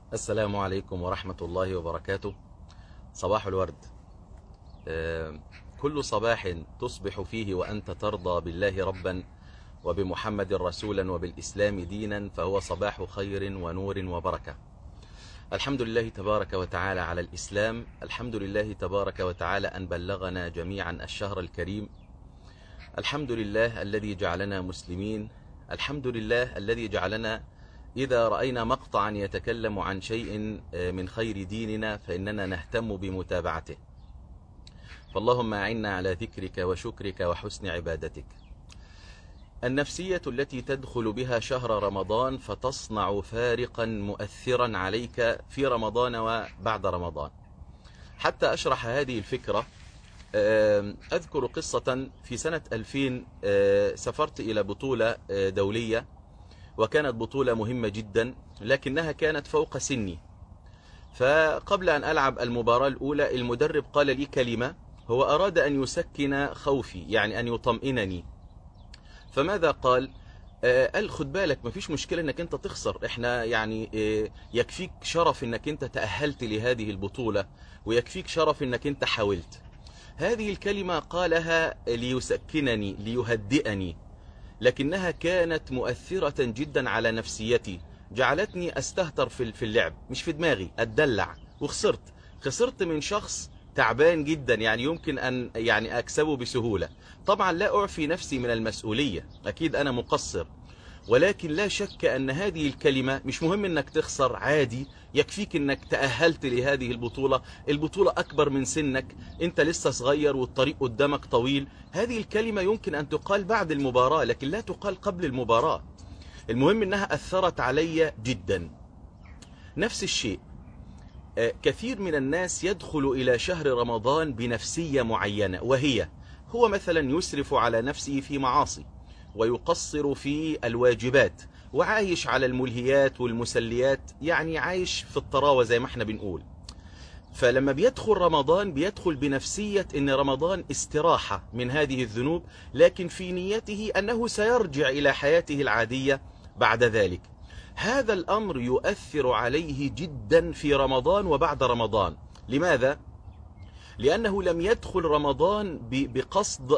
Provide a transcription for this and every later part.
السلام عليكم ورحمة الله وبركاته. صباح الورد. كل صباح تصبح فيه وأنت ترضى بالله ربا وبمحمد رسولا وبالإسلام دينا فهو صباح خير ونور وبركة. الحمد لله تبارك وتعالى على الإسلام، الحمد لله تبارك وتعالى أن بلغنا جميعا الشهر الكريم، الحمد لله الذي جعلنا مسلمين، الحمد لله الذي جعلنا إذا رأينا مقطعا يتكلم عن شيء من خير ديننا فإننا نهتم بمتابعته. فاللهم أعنا على ذكرك وشكرك وحسن عبادتك. النفسية التي تدخل بها شهر رمضان فتصنع فارقا مؤثرا عليك في رمضان وبعد رمضان. حتى أشرح هذه الفكرة أذكر قصة في سنة 2000. سافرت إلى بطولة دولية، وكانت بطولة مهمة جدا لكنها كانت فوق سني. فقبل أن ألعب المباراة الأولى المدرب قال لي كلمة، هو أراد أن يسكن خوفي، يعني أن يطمئنني. فماذا قال؟ قال خد بالك مفيش مشكلة أنك أنت تخسر، إحنا يعني يكفيك شرف أنك أنت تأهلت لهذه البطولة، ويكفيك شرف أنك أنت حاولت. هذه الكلمة قالها ليسكنني ليهدئني، لكنها كانت مؤثرة جدا على نفسيتي، جعلتني أستهتر في اللعب، مش في دماغي أتدلع، خسرت من شخص تعبان جدا، يعني يمكن أن أكسبه بسهولة. طبعا لا أعفي نفسي من المسؤولية، أكيد أنا مقصر، ولكن لا شك أن هذه الكلمة مش مهم أنك تخسر، عادي، يكفيك أنك تأهلت لهذه البطولة أكبر من سنك، أنت لسه صغير والطريق قدامك طويل. هذه الكلمة يمكن أن تقال بعد المباراة لكن لا تقال قبل المباراة. المهم أنها أثرت علي جدا. نفس الشيء، كثير من الناس يدخل إلى شهر رمضان بنفسية معينة، وهي هو مثلا يسرف على نفسه في معاصي، ويقصر في الواجبات، وعايش على الملهيات والمسليات، يعني عايش في الطراوة زي ما احنا بنقول. فلما بيدخل رمضان بيدخل بنفسية ان رمضان استراحة من هذه الذنوب، لكن في نيته انه سيرجع الى حياته العادية بعد ذلك. هذا الامر يؤثر عليه جدا في رمضان وبعد رمضان. لماذا؟ لأنه لم يدخل رمضان بقصد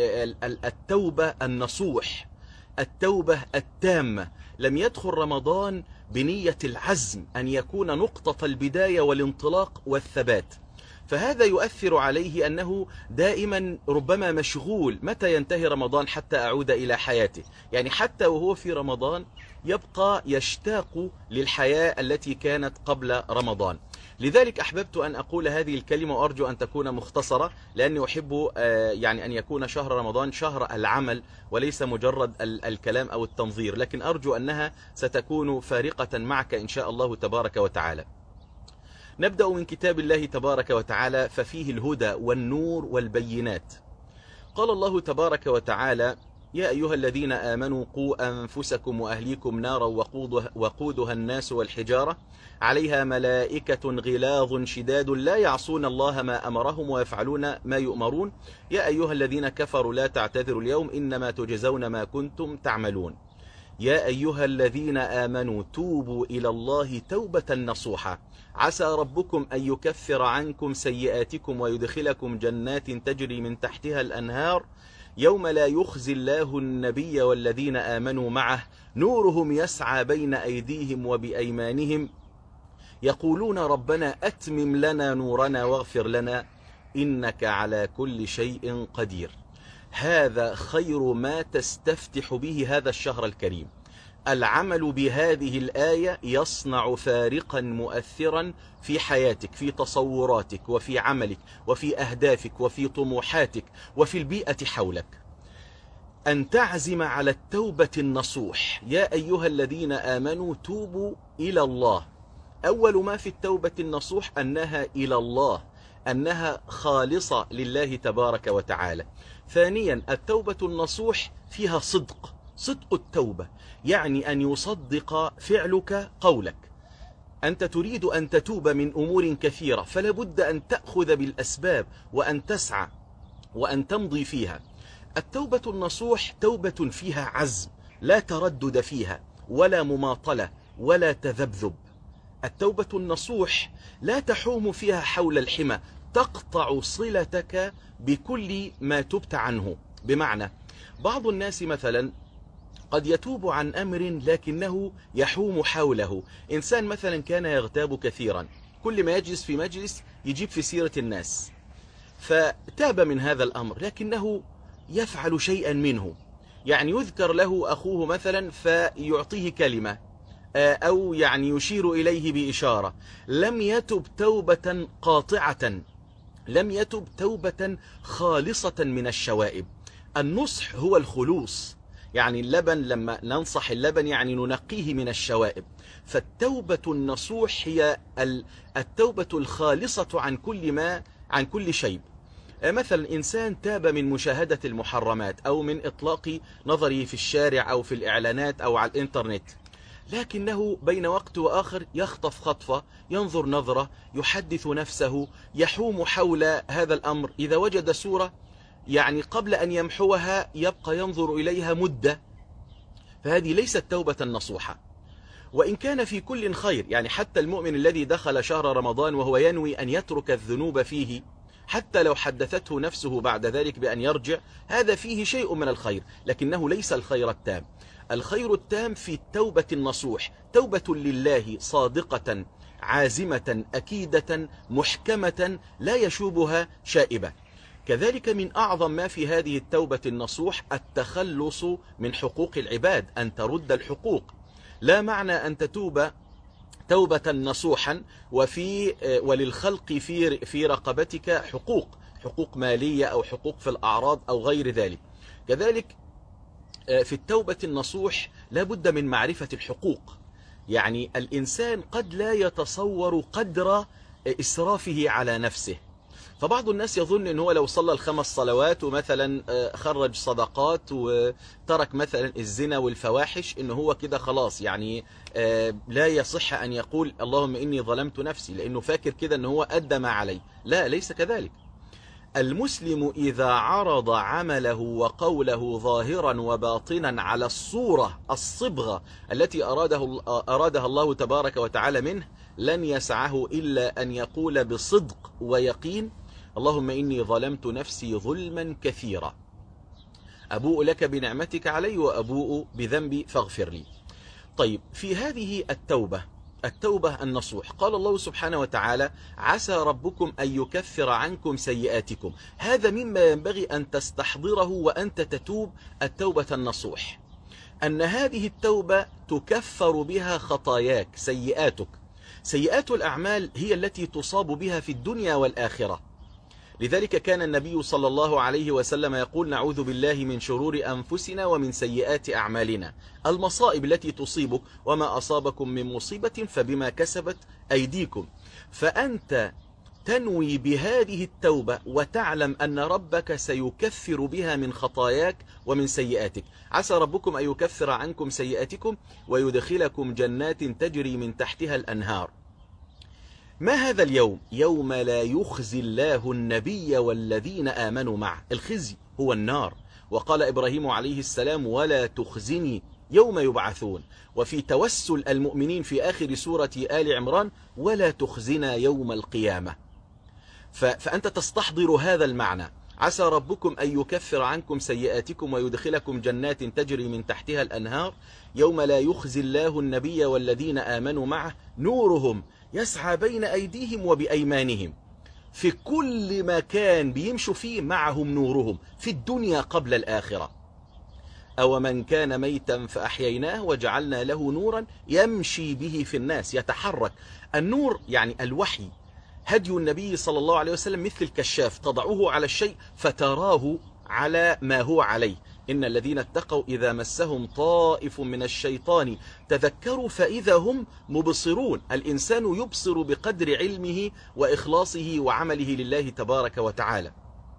التوبة النصوح، التوبة التامة. لم يدخل رمضان بنية العزم أن يكون نقطة البداية والانطلاق والثبات. فهذا يؤثر عليه أنه دائما ربما مشغول، متى ينتهي رمضان حتى أعود إلى حياته، يعني حتى وهو في رمضان يبقى يشتاق للحياة التي كانت قبل رمضان. لذلك أحببت أن أقول هذه الكلمة، وأرجو أن تكون مختصرة، لأني أحب أن يكون شهر رمضان شهر العمل وليس مجرد الكلام أو التنظير، لكن أرجو أنها ستكون فارقة معك إن شاء الله تبارك وتعالى. نبدأ من كتاب الله تبارك وتعالى، ففيه الهدى والنور والبينات. قال الله تبارك وتعالى: يا أيها الذين آمنوا قوا أنفسكم وأهليكم نارا وقودها الناس والحجارة عليها ملائكة غلاظ شداد لا يعصون الله ما أمرهم ويفعلون ما يؤمرون يا أيها الذين كفروا لا تعتذروا اليوم إنما تجزون ما كنتم تعملون. يا أيها الذين آمنوا توبوا إلى الله توبة نصوحا عسى ربكم أن يكفر عنكم سيئاتكم ويدخلكم جنات تجري من تحتها الأنهار يوم لا يخزي الله النبي والذين آمنوا معه نورهم يسعى بين أيديهم وبأيمانهم يقولون ربنا أتمم لنا نورنا واغفر لنا إنك على كل شيء قدير. هذا خير ما تستفتح به هذا الشهر الكريم. العمل بهذه الآية يصنع فارقا مؤثرا في حياتك، في تصوراتك وفي عملك وفي أهدافك وفي طموحاتك وفي البيئة حولك. أن تعزم على التوبة النصوح. يا أيها الذين آمنوا توبوا إلى الله. أول ما في التوبة النصوح أنها إلى الله، أنها خالصة لله تبارك وتعالى. ثانيا التوبة النصوح فيها صدق التوبة، يعني أن يصدق فعلك قولك. أنت تريد أن تتوب من أمور كثيرة، فلا بد أن تأخذ بالأسباب وأن تسعى وأن تمضي فيها. التوبة النصوح توبة فيها عزم، لا تردد فيها ولا مماطلة ولا تذبذب. التوبة النصوح لا تحوم فيها حول الحمى، تقطع صلتك بكل ما تبت عنه. بمعنى بعض الناس مثلا قد يتوب عن أمر لكنه يحوم حوله. إنسان مثلا كان يغتاب كثيرا، كل ما يجلس في مجلس يجيب في سيرة الناس، فتاب من هذا الأمر لكنه يفعل شيئا منه، يعني يذكر له أخوه مثلا فيعطيه كلمة أو يعني يشير إليه بإشارة. لم يتب توبة قاطعة، لم يتب توبة خالصة من الشوائب. النصح هو الخلوص، يعني اللبن لما ننصح اللبن يعني ننقيه من الشوائب. فالتوبة النصوح هي التوبة الخالصة عن كل شيء. مثلا إنسان تاب من مشاهدة المحرمات أو من إطلاق نظره في الشارع أو في الإعلانات أو على الإنترنت، لكنه بين وقت وآخر يخطف خطفة، ينظر نظرة، يحدث نفسه، يحوم حول هذا الأمر. إذا وجد صورة يعني قبل أن يمحوها يبقى ينظر إليها مدة، فهذه ليست توبة نصوحة. وإن كان في كل خير، يعني حتى المؤمن الذي دخل شهر رمضان وهو ينوي أن يترك الذنوب فيه، حتى لو حدثته نفسه بعد ذلك بأن يرجع، هذا فيه شيء من الخير، لكنه ليس الخير التام. الخير التام في التوبة النصوح، توبة لله صادقة عازمة أكيدة محكمة لا يشوبها شائبة. كذلك من أعظم ما في هذه التوبة النصوح التخلص من حقوق العباد، أن ترد الحقوق. لا معنى أن تتوب توبة نصوحا وللخلق في رقبتك حقوق مالية أو حقوق في الأعراض أو غير ذلك. كذلك في التوبة النصوح لا بد من معرفة الحقوق، يعني الإنسان قد لا يتصور قدر إسرافه على نفسه. فبعض الناس يظن أنه هو لو صلى ال5 صلوات ومثلا خرج صدقات وترك مثلا الزنا والفواحش أنه هو كده خلاص، يعني لا يصح أن يقول اللهم إني ظلمت نفسي، لأنه فاكر كده أنه هو أدى ما عليه. لا، ليس كذلك. المسلم إذا عرض عمله وقوله ظاهرا وباطنا على الصورة الصبغة التي أرادها الله تبارك وتعالى منه، لن يسعه إلا أن يقول بصدق ويقين اللهم إني ظلمت نفسي ظلما كثيرا، أبوء لك بنعمتك علي وأبوء بذنبي فاغفر لي. طيب، في هذه التوبة النصوح قال الله سبحانه وتعالى عسى ربكم أن يكفر عنكم سيئاتكم. هذا مما ينبغي أن تستحضره وأنت تتوب التوبة النصوح، أن هذه التوبة تكفر بها خطاياك، سيئاتك. سيئات الأعمال هي التي تصاب بها في الدنيا والآخرة. لذلك كان النبي صلى الله عليه وسلم يقول نعوذ بالله من شرور أنفسنا ومن سيئات أعمالنا. المصائب التي تصيبك وما أصابكم من مصيبة فبما كسبت أيديكم. فأنت تنوي بهذه التوبة وتعلم أن ربك سيكفر بها من خطاياك ومن سيئاتك. عسى ربكم أن يكفر عنكم سيئاتكم ويدخلكم جنات تجري من تحتها الأنهار. ما هذا اليوم؟ يوم لا يخزي الله النبي والذين آمنوا معه. الخزي هو النار، وقال إبراهيم عليه السلام ولا تخزني يوم يبعثون. وفي توسل المؤمنين في آخر سورة آل عمران ولا تخزنا يوم القيامة. فأنت تستحضر هذا المعنى، عسى ربكم أن يكفر عنكم سيئاتكم ويدخلكم جنات تجري من تحتها الأنهار يوم لا يخزي الله النبي والذين آمنوا معه نورهم يسعى بين أيديهم وبأيمانهم. في كل مكان بيمشوا فيه معهم نورهم في الدنيا قبل الآخرة. أو من كان ميتا فأحييناه وجعلنا له نورا يمشي به في الناس، يتحرك. النور يعني الوحي. هدي النبي صلى الله عليه وسلم مثل الكشاف، تضعه على الشيء فتراه على ما هو عليه. إن الذين اتقوا إذا مسهم طائف من الشيطان تذكروا فإذا هم مبصرون. الإنسان يبصر بقدر علمه وإخلاصه وعمله لله تبارك وتعالى.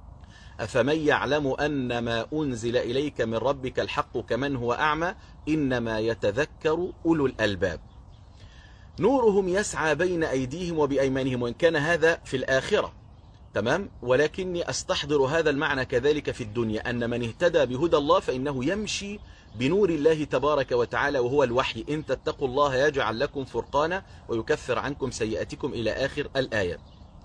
أفمن يعلم أن ما أنزل إليك من ربك الحق كمن هو أعمى إنما يتذكر أولو الألباب. نورهم يسعى بين أيديهم وبأيمانهم، وإن كان هذا في الآخرة. تمام. ولكني أستحضر هذا المعنى كذلك في الدنيا، أن من اهتدى بهدى الله فإنه يمشي بنور الله تبارك وتعالى وهو الوحي. إن تتقوا الله يجعل لكم فرقانا ويكفر عنكم سيئاتكم إلى آخر الآية.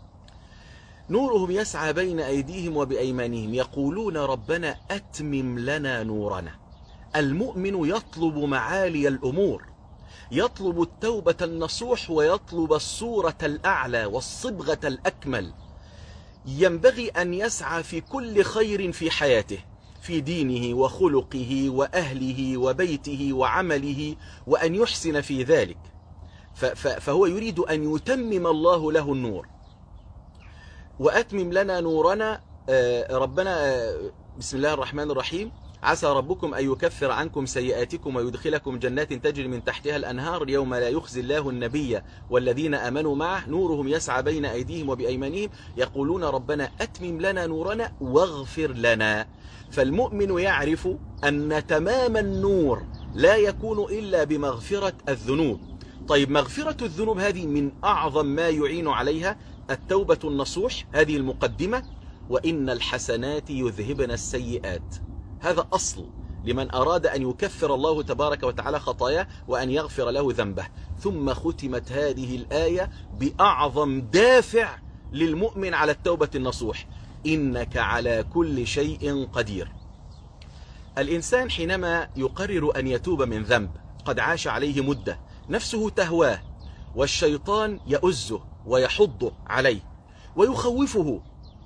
نورهم يسعى بين أيديهم وبأيمانهم يقولون ربنا أتمم لنا نورنا. المؤمن يطلب معالي الأمور، يطلب التوبة النصوح ويطلب الصورة الأعلى والصبغة الأكمل. ينبغي أن يسعى في كل خير في حياته، في دينه وخلقه وأهله وبيته وعمله، وأن يحسن في ذلك. فهو يريد أن يتمم الله له النور. وأتمم لنا نورنا. ربنا بسم الله الرحمن الرحيم: عسى ربكم أن يكفر عنكم سيئاتكم ويدخلكم جنات تجري من تحتها الأنهار يوم لا يخزي الله النبي والذين آمنوا معه نورهم يسعى بين أيديهم وبأيمانهم يقولون ربنا أتمم لنا نورنا واغفر لنا. فالمؤمن يعرف أن تمام النور لا يكون إلا بمغفرة الذنوب. طيب، مغفرة الذنوب هذه من أعظم ما يعين عليها التوبة النصوح، هذه المقدمة: وإن الحسنات يذهبن السيئات. هذا أصل لمن أراد أن يكفر الله تبارك وتعالى خطاياه وأن يغفر له ذنبه. ثم ختمت هذه الآية بأعظم دافع للمؤمن على التوبة النصوح: إنك على كل شيء قدير. الإنسان حينما يقرر أن يتوب من ذنب قد عاش عليه مدة، نفسه تهواه والشيطان يؤزه ويحضه عليه ويخوفه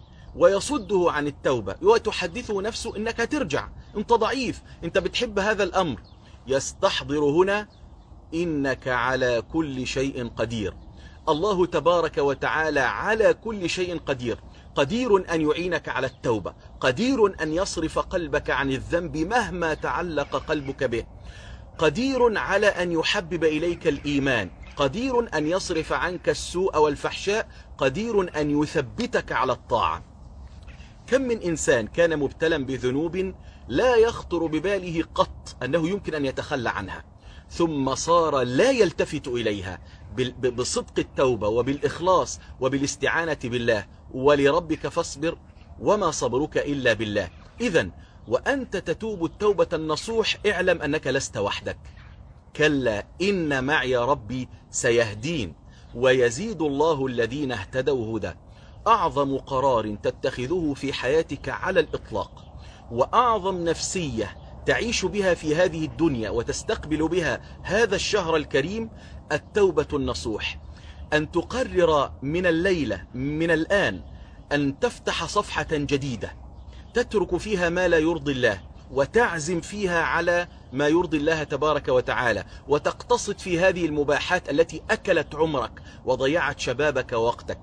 ويصده عن التوبة، وتحدثه نفسه إنك ترجع، أنت ضعيف، أنت بتحب هذا الأمر. يستحضر هنا: إنك على كل شيء قدير. الله تبارك وتعالى على كل شيء قدير، قدير أن يعينك على التوبة، قدير أن يصرف قلبك عن الذنب مهما تعلق قلبك به، قدير على أن يحبب إليك الإيمان، قدير أن يصرف عنك السوء والفحشاء، قدير أن يثبتك على الطاعة. كم من إنسان كان مبتلا بذنوب لا يخطر بباله قط أنه يمكن أن يتخلى عنها، ثم صار لا يلتفت إليها بصدق التوبة وبالإخلاص وبالاستعانة بالله. ولربك فاصبر وما صبرك إلا بالله. إذن وأنت تتوب التوبة النصوح اعلم أنك لست وحدك. كلا إن معي ربي سيهدين ويزيد الله الذين اهتدوا هدى. أعظم قرار تتخذه في حياتك على الإطلاق، وأعظم نفسية تعيش بها في هذه الدنيا وتستقبل بها هذا الشهر الكريم التوبة النصوح. أن تقرر من الليلة، من الآن، أن تفتح صفحة جديدة تترك فيها ما لا يرضي الله، وتعزم فيها على ما يرضي الله تبارك وتعالى، وتقتصد في هذه المباحات التي أكلت عمرك وضيعت شبابك ووقتك.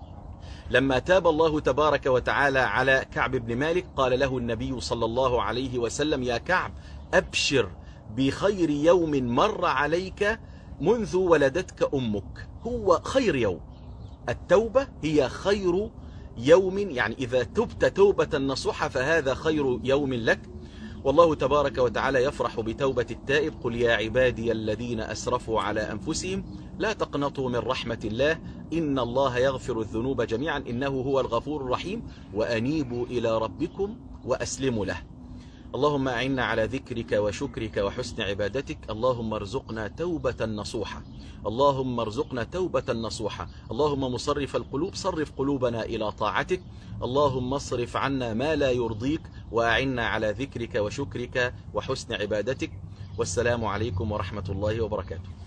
لما تاب الله تبارك وتعالى على كعب بن مالك قال له النبي صلى الله عليه وسلم: يا كعب، أبشر بخير يوم مر عليك منذ ولدتك أمك. هو خير يوم، التوبة هي خير يوم، يعني إذا تبت توبة نصوحة فهذا خير يوم لك. والله تبارك وتعالى يفرح بتوبة التائب: قل يا عبادي الذين أسرفوا على أنفسهم لا تقنطوا من رحمة الله إن الله يغفر الذنوب جميعا إنه هو الغفور الرحيم وأنيبوا إلى ربكم وأسلموا له. اللهم أعنا على ذكرك وشكرك وحسن عبادتك. اللهم ارزقنا توبة نصوحة، اللهم ارزقنا توبة نصوحة. اللهم مصرف القلوب صرف قلوبنا إلى طاعتك. اللهم اصرف عنا ما لا يرضيك وأعنا على ذكرك وشكرك وحسن عبادتك. والسلام عليكم ورحمة الله وبركاته.